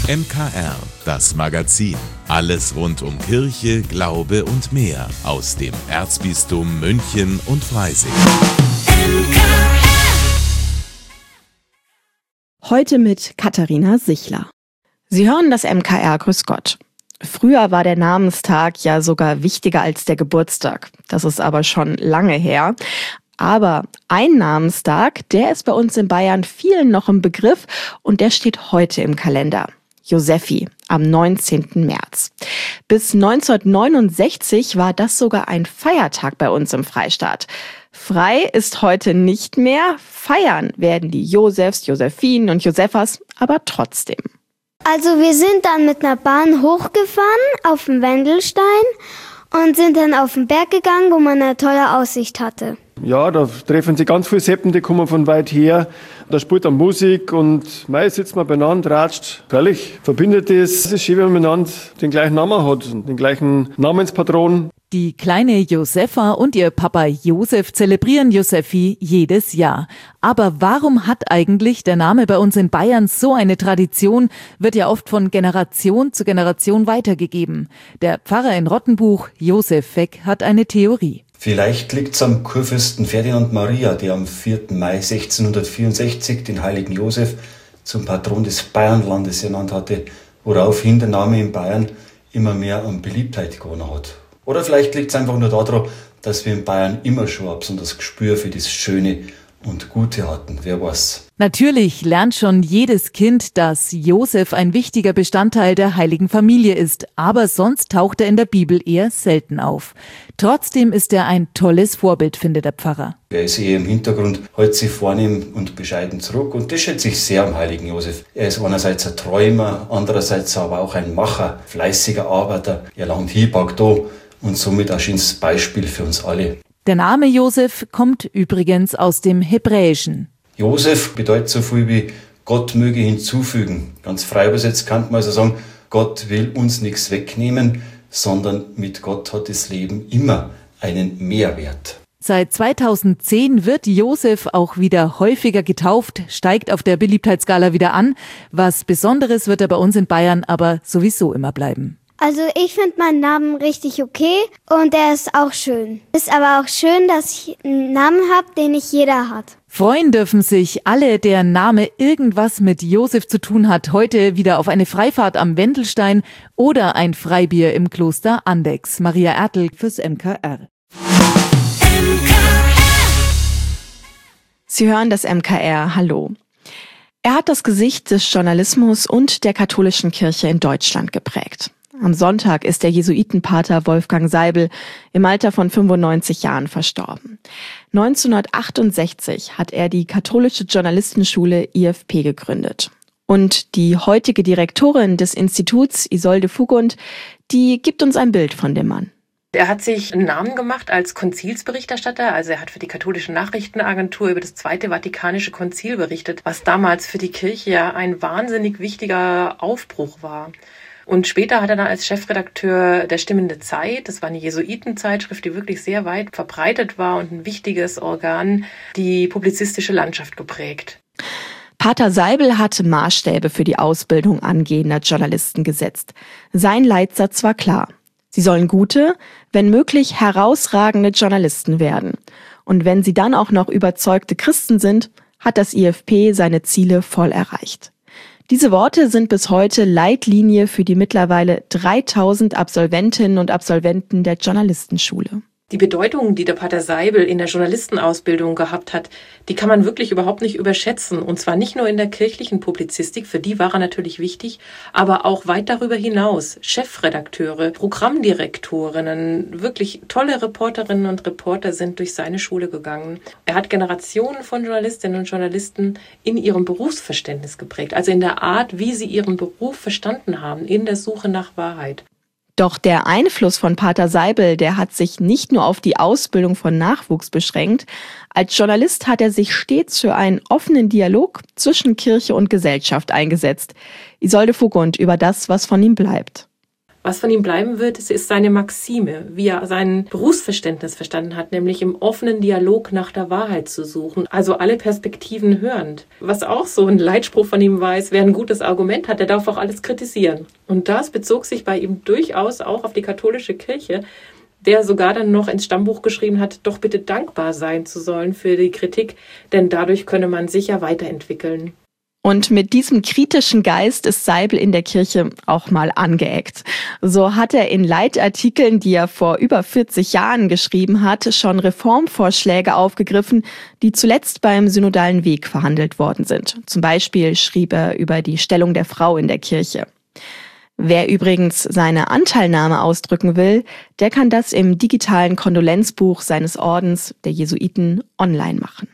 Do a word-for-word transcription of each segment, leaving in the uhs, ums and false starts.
M K R, das Magazin. Alles rund um Kirche, Glaube und mehr aus dem Erzbistum München und Freising. Heute mit Katharina Sichler. Sie hören das M K R Grüß Gott. Früher war der Namenstag ja sogar wichtiger als der Geburtstag. Das ist aber schon lange her. Aber ein Namenstag, der ist bei uns in Bayern vielen noch im Begriff und der steht heute im Kalender. Josephi am neunzehnten März. Bis neunzehnhundertneunundsechzig war das sogar ein Feiertag bei uns im Freistaat. Frei ist heute nicht mehr, feiern werden die Josefs, Josephinen und Josephas aber trotzdem. Also wir sind dann mit einer Bahn hochgefahren auf den Wendelstein und sind dann auf den Berg gegangen, wo man eine tolle Aussicht hatte. Ja, da treffen sich ganz viele Seppen, die kommen von weit her. Da spielt dann Musik und mei sitzt man beieinander, ratscht. Völlig verbindet es. Es ist schön, wenn man miteinander den gleichen Namen hat, den gleichen Namenspatron. Die kleine Josefa und ihr Papa Josef zelebrieren Josephi jedes Jahr. Aber warum hat eigentlich der Name bei uns in Bayern so eine Tradition, wird ja oft von Generation zu Generation weitergegeben. Der Pfarrer in Rottenbuch, Josef Feck, hat eine Theorie. Vielleicht liegt's am Kurfürsten Ferdinand Maria, der am vierten Mai sechzehnhundertvierundsechzig den heiligen Josef zum Patron des Bayernlandes ernannt hatte, woraufhin der Name in Bayern immer mehr an Beliebtheit gewonnen hat. Oder vielleicht liegt's einfach nur daran, dass wir in Bayern immer schon ein besonderes Gespür für das Schöne und Gute hatten, wer weiß. Natürlich lernt schon jedes Kind, dass Josef ein wichtiger Bestandteil der heiligen Familie ist, aber sonst taucht er in der Bibel eher selten auf. Trotzdem ist er ein tolles Vorbild, findet der Pfarrer. Er ist eher im Hintergrund, hält sich vornehm und bescheiden zurück und das schätze ich sehr am heiligen Josef. Er ist einerseits ein Träumer, andererseits aber auch ein Macher, fleißiger Arbeiter. Er langt hier, packt da und somit ein schönes Beispiel für uns alle. Der Name Josef kommt übrigens aus dem Hebräischen. Josef bedeutet so viel wie Gott möge hinzufügen. Ganz frei übersetzt kann man also sagen, Gott will uns nichts wegnehmen, sondern mit Gott hat das Leben immer einen Mehrwert. Seit zweitausendzehn wird Josef auch wieder häufiger getauft, steigt auf der Beliebtheitsskala wieder an. Was Besonderes wird er bei uns in Bayern aber sowieso immer bleiben. Also ich finde meinen Namen richtig okay und der ist auch schön. Ist aber auch schön, dass ich einen Namen habe, den nicht jeder hat. Freuen dürfen sich alle, deren Name irgendwas mit Josef zu tun hat, heute wieder auf eine Freifahrt am Wendelstein oder ein Freibier im Kloster Andechs. Maria Ertl fürs M K R. Sie hören das M K R. Hallo. Er hat das Gesicht des Journalismus und der katholischen Kirche in Deutschland geprägt. Am Sonntag ist der Jesuitenpater Wolfgang Seibel im Alter von fünfundneunzig Jahren verstorben. neunzehnhundertachtundsechzig hat er die katholische Journalistenschule I F P gegründet. Und die heutige Direktorin des Instituts, Isolde Fugund, die gibt uns ein Bild von dem Mann. Er hat sich einen Namen gemacht als Konzilsberichterstatter, also er hat für die katholische Nachrichtenagentur über das Zweite Vatikanische Konzil berichtet, was damals für die Kirche ja ein wahnsinnig wichtiger Aufbruch war. Und später hat er dann als Chefredakteur der Stimmende Zeit, das war eine Jesuitenzeitschrift, die wirklich sehr weit verbreitet war und ein wichtiges Organ, die publizistische Landschaft geprägt. Pater Seibel hatte Maßstäbe für die Ausbildung angehender Journalisten gesetzt. Sein Leitsatz war klar: Sie sollen gute, wenn möglich herausragende Journalisten werden. Und wenn sie dann auch noch überzeugte Christen sind, hat das I F P seine Ziele voll erreicht. Diese Worte sind bis heute Leitlinie für die mittlerweile dreitausend Absolventinnen und Absolventen der Journalistenschule. Die Bedeutung, die der Pater Seibel in der Journalistenausbildung gehabt hat, die kann man wirklich überhaupt nicht überschätzen. Und zwar nicht nur in der kirchlichen Publizistik, für die war er natürlich wichtig, aber auch weit darüber hinaus. Chefredakteure, Programmdirektorinnen, wirklich tolle Reporterinnen und Reporter sind durch seine Schule gegangen. Er hat Generationen von Journalistinnen und Journalisten in ihrem Berufsverständnis geprägt, also in der Art, wie sie ihren Beruf verstanden haben, in der Suche nach Wahrheit. Doch der Einfluss von Pater Seibel, der hat sich nicht nur auf die Ausbildung von Nachwuchs beschränkt. Als Journalist hat er sich stets für einen offenen Dialog zwischen Kirche und Gesellschaft eingesetzt. Isolde Fugund über das, was von ihm bleibt. Was von ihm bleiben wird, ist seine Maxime, wie er sein Berufsverständnis verstanden hat, nämlich im offenen Dialog nach der Wahrheit zu suchen, also alle Perspektiven hörend. Was auch so ein Leitspruch von ihm war, wer ein gutes Argument hat, der darf auch alles kritisieren. Und das bezog sich bei ihm durchaus auch auf die katholische Kirche, der sogar dann noch ins Stammbuch geschrieben hat, doch bitte dankbar sein zu sollen für die Kritik, denn dadurch könne man sich ja weiterentwickeln. Und mit diesem kritischen Geist ist Seibel in der Kirche auch mal angeeckt. So hat er in Leitartikeln, die er vor über vierzig Jahren geschrieben hat, schon Reformvorschläge aufgegriffen, die zuletzt beim synodalen Weg verhandelt worden sind. Zum Beispiel schrieb er über die Stellung der Frau in der Kirche. Wer übrigens seine Anteilnahme ausdrücken will, der kann das im digitalen Kondolenzbuch seines Ordens der Jesuiten online machen.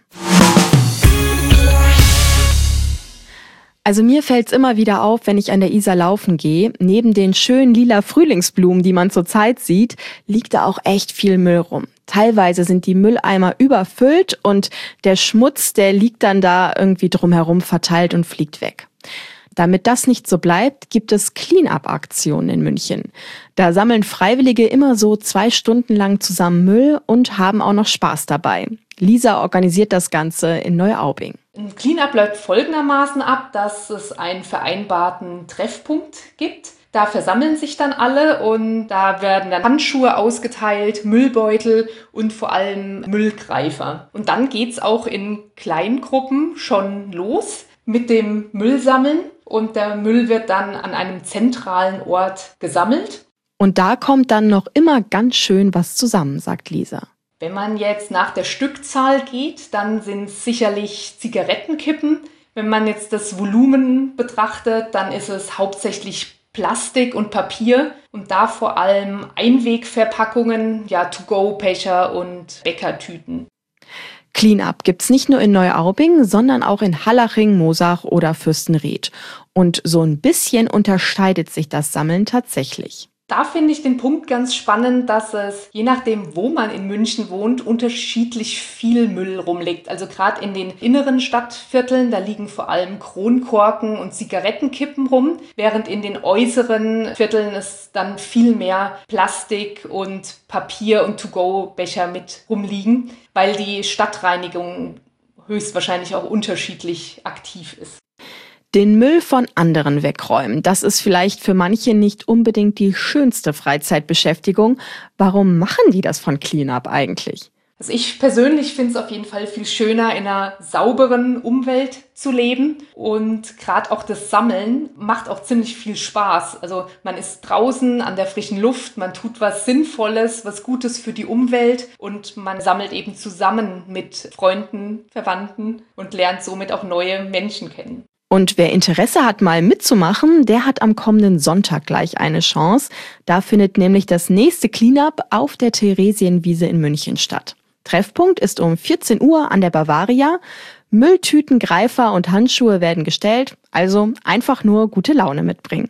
Also mir fällt's immer wieder auf, wenn ich an der Isar laufen gehe. Neben den schönen lila Frühlingsblumen, die man zurzeit sieht, liegt da auch echt viel Müll rum. Teilweise sind die Mülleimer überfüllt und der Schmutz, der liegt dann da irgendwie drumherum verteilt und fliegt weg. Damit das nicht so bleibt, gibt es Clean-up-Aktionen in München. Da sammeln Freiwillige immer so zwei Stunden lang zusammen Müll und haben auch noch Spaß dabei. Lisa organisiert das Ganze in Neuaubing. Ein Clean-up läuft folgendermaßen ab, dass es einen vereinbarten Treffpunkt gibt. Da versammeln sich dann alle und da werden dann Handschuhe ausgeteilt, Müllbeutel und vor allem Müllgreifer. Und dann geht's auch in Kleingruppen schon los mit dem Müllsammeln und der Müll wird dann an einem zentralen Ort gesammelt. Und da kommt dann noch immer ganz schön was zusammen, sagt Lisa. Wenn man jetzt nach der Stückzahl geht, dann sind es sicherlich Zigarettenkippen. Wenn man jetzt das Volumen betrachtet, dann ist es hauptsächlich Plastik und Papier und da vor allem Einwegverpackungen, ja To-Go-Becher und Bäckertüten. Clean-up gibt's nicht nur in Neuaubing, sondern auch in Hallaching, Moosach oder Fürstenried. Und so ein bisschen unterscheidet sich das Sammeln tatsächlich. Da finde ich den Punkt ganz spannend, dass es, je nachdem, wo man in München wohnt, unterschiedlich viel Müll rumliegt. Also gerade in den inneren Stadtvierteln, da liegen vor allem Kronkorken und Zigarettenkippen rum, während in den äußeren Vierteln es dann viel mehr Plastik und Papier und To-Go-Becher mit rumliegen, weil die Stadtreinigung höchstwahrscheinlich auch unterschiedlich aktiv ist. Den Müll von anderen wegräumen, das ist vielleicht für manche nicht unbedingt die schönste Freizeitbeschäftigung. Warum machen die das von Clean-up eigentlich? Also ich persönlich finde es auf jeden Fall viel schöner, in einer sauberen Umwelt zu leben. Und gerade auch das Sammeln macht auch ziemlich viel Spaß. Also man ist draußen an der frischen Luft, man tut was Sinnvolles, was Gutes für die Umwelt und man sammelt eben zusammen mit Freunden, Verwandten und lernt somit auch neue Menschen kennen. Und wer Interesse hat, mal mitzumachen, der hat am kommenden Sonntag gleich eine Chance. Da findet nämlich das nächste Cleanup auf der Theresienwiese in München statt. Treffpunkt ist um vierzehn Uhr an der Bavaria. Mülltüten, Greifer und Handschuhe werden gestellt, also einfach nur gute Laune mitbringen.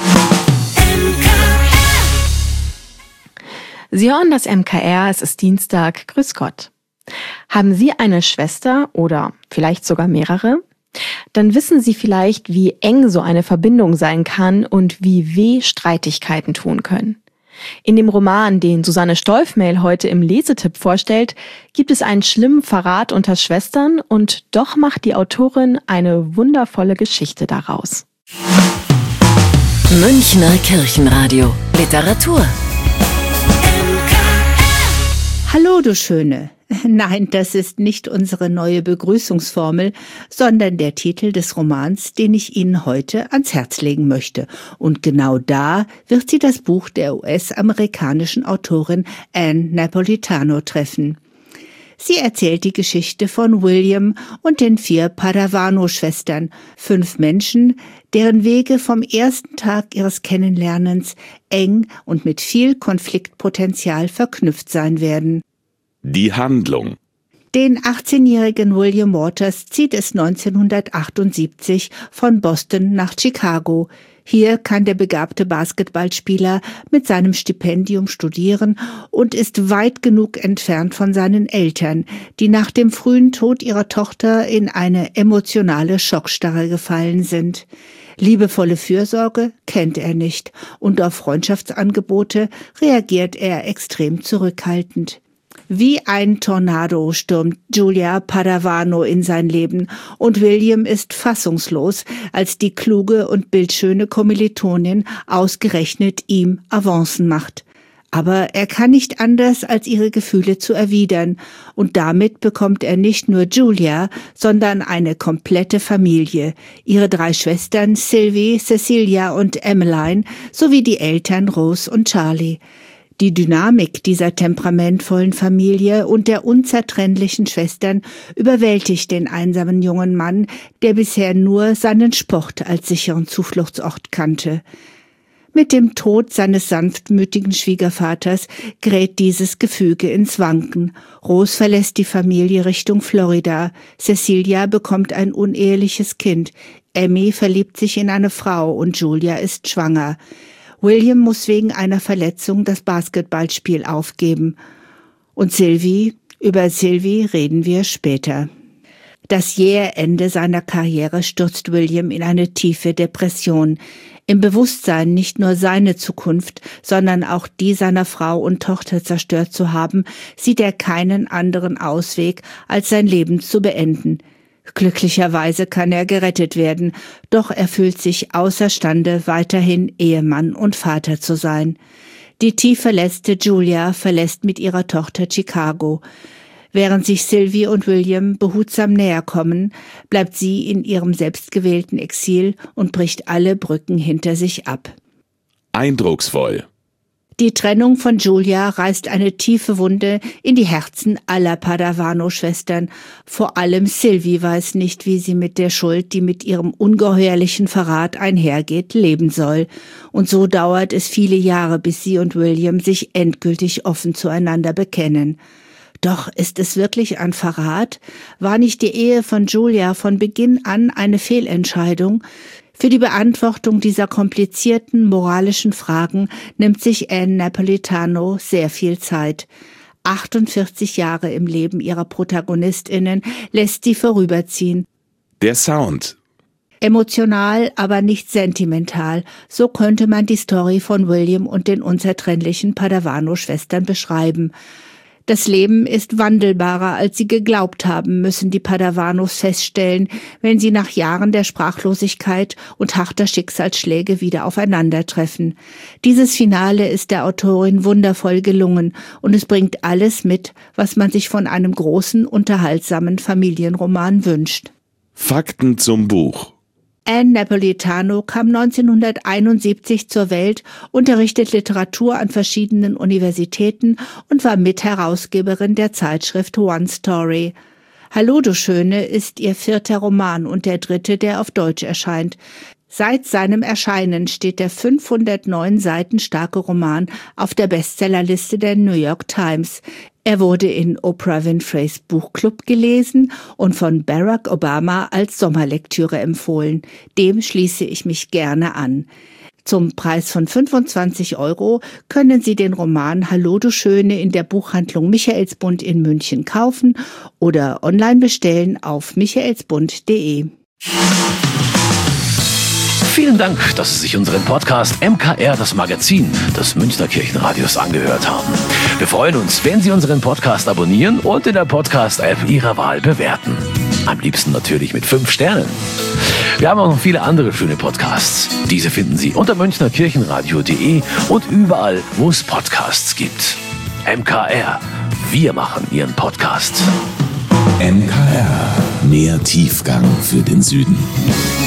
Sie hören das M K R, es ist Dienstag, grüß Gott. Haben Sie eine Schwester oder vielleicht sogar mehrere? Dann wissen Sie vielleicht, wie eng so eine Verbindung sein kann und wie weh Streitigkeiten tun können. In dem Roman, den Susanne Stolfmehl heute im Lesetipp vorstellt, gibt es einen schlimmen Verrat unter Schwestern und doch macht die Autorin eine wundervolle Geschichte daraus. Münchner Kirchenradio Literatur. Hallo, du Schöne. Nein, das ist nicht unsere neue Begrüßungsformel, sondern der Titel des Romans, den ich Ihnen heute ans Herz legen möchte. Und genau da wird Sie das Buch der U S-amerikanischen Autorin Ann Napolitano treffen. Sie erzählt die Geschichte von William und den vier Padavano-Schwestern, fünf Menschen, deren Wege vom ersten Tag ihres Kennenlernens eng und mit viel Konfliktpotenzial verknüpft sein werden. Die Handlung. Den achtzehnjährigen William Waters zieht es neunzehnhundertachtundsiebzig von Boston nach Chicago. Hier kann der begabte Basketballspieler mit seinem Stipendium studieren und ist weit genug entfernt von seinen Eltern, die nach dem frühen Tod ihrer Tochter in eine emotionale Schockstarre gefallen sind. Liebevolle Fürsorge kennt er nicht und auf Freundschaftsangebote reagiert er extrem zurückhaltend. Wie ein Tornado stürmt Julia Padavano in sein Leben und William ist fassungslos, als die kluge und bildschöne Kommilitonin ausgerechnet ihm Avancen macht. Aber er kann nicht anders, als ihre Gefühle zu erwidern, und damit bekommt er nicht nur Julia, sondern eine komplette Familie, ihre drei Schwestern Sylvie, Cecilia und Emmeline sowie die Eltern Rose und Charlie. Die Dynamik dieser temperamentvollen Familie und der unzertrennlichen Schwestern überwältigt den einsamen jungen Mann, der bisher nur seinen Sport als sicheren Zufluchtsort kannte. Mit dem Tod seines sanftmütigen Schwiegervaters gerät dieses Gefüge ins Wanken. Rose verlässt die Familie Richtung Florida. Cecilia bekommt ein uneheliches Kind. Emmy verliebt sich in eine Frau und Julia ist schwanger. William muss wegen einer Verletzung das Basketballspiel aufgeben. Und Sylvie, über Sylvie reden wir später. Das jähe Ende seiner Karriere stürzt William in eine tiefe Depression. Im Bewusstsein, nicht nur seine Zukunft, sondern auch die seiner Frau und Tochter zerstört zu haben, sieht er keinen anderen Ausweg, als sein Leben zu beenden. Glücklicherweise kann er gerettet werden, doch er fühlt sich außerstande, weiterhin Ehemann und Vater zu sein. Die tief verletzte Julia verlässt mit ihrer Tochter Chicago. Während sich Sylvie und William behutsam näher kommen, bleibt sie in ihrem selbstgewählten Exil und bricht alle Brücken hinter sich ab. Eindrucksvoll. Die Trennung von Julia reißt eine tiefe Wunde in die Herzen aller Padavano-Schwestern. Vor allem Sylvie weiß nicht, wie sie mit der Schuld, die mit ihrem ungeheuerlichen Verrat einhergeht, leben soll. Und so dauert es viele Jahre, bis sie und William sich endgültig offen zueinander bekennen. Doch ist es wirklich ein Verrat? War nicht die Ehe von Julia von Beginn an eine Fehlentscheidung? Für die Beantwortung dieser komplizierten moralischen Fragen nimmt sich Ann Napolitano sehr viel Zeit. achtundvierzig Jahre im Leben ihrer ProtagonistInnen lässt sie vorüberziehen. Der Sound. Emotional, aber nicht sentimental, so könnte man die Story von William und den unzertrennlichen Padavano-Schwestern beschreiben. Das Leben ist wandelbarer, als sie geglaubt haben, müssen die Padavanos feststellen, wenn sie nach Jahren der Sprachlosigkeit und harter Schicksalsschläge wieder aufeinandertreffen. Dieses Finale ist der Autorin wundervoll gelungen und es bringt alles mit, was man sich von einem großen, unterhaltsamen Familienroman wünscht. Fakten zum Buch. Ann Napolitano kam neunzehnhunderteinundsiebzig zur Welt, unterrichtet Literatur an verschiedenen Universitäten und war Mitherausgeberin der Zeitschrift One Story. Hallo, du Schöne ist ihr vierter Roman und der dritte, der auf Deutsch erscheint. Seit seinem Erscheinen steht der fünfhundertneun Seiten starke Roman auf der Bestsellerliste der New York Times. Er wurde in Oprah Winfreys Buchclub gelesen und von Barack Obama als Sommerlektüre empfohlen. Dem schließe ich mich gerne an. Zum Preis von fünfundzwanzig Euro können Sie den Roman Hallo, du Schöne in der Buchhandlung Michaelsbund in München kaufen oder online bestellen auf michaelsbund punkt de. Vielen Dank, dass Sie sich unseren Podcast M K R, das Magazin des Münchner Kirchenradios, angehört haben. Wir freuen uns, wenn Sie unseren Podcast abonnieren und in der Podcast-App Ihrer Wahl bewerten. Am liebsten natürlich mit fünf Sternen. Wir haben auch noch viele andere schöne Podcasts. Diese finden Sie unter münchner kirchenradio punkt de und überall, wo es Podcasts gibt. M K R, wir machen Ihren Podcast. M K R, mehr Tiefgang für den Süden.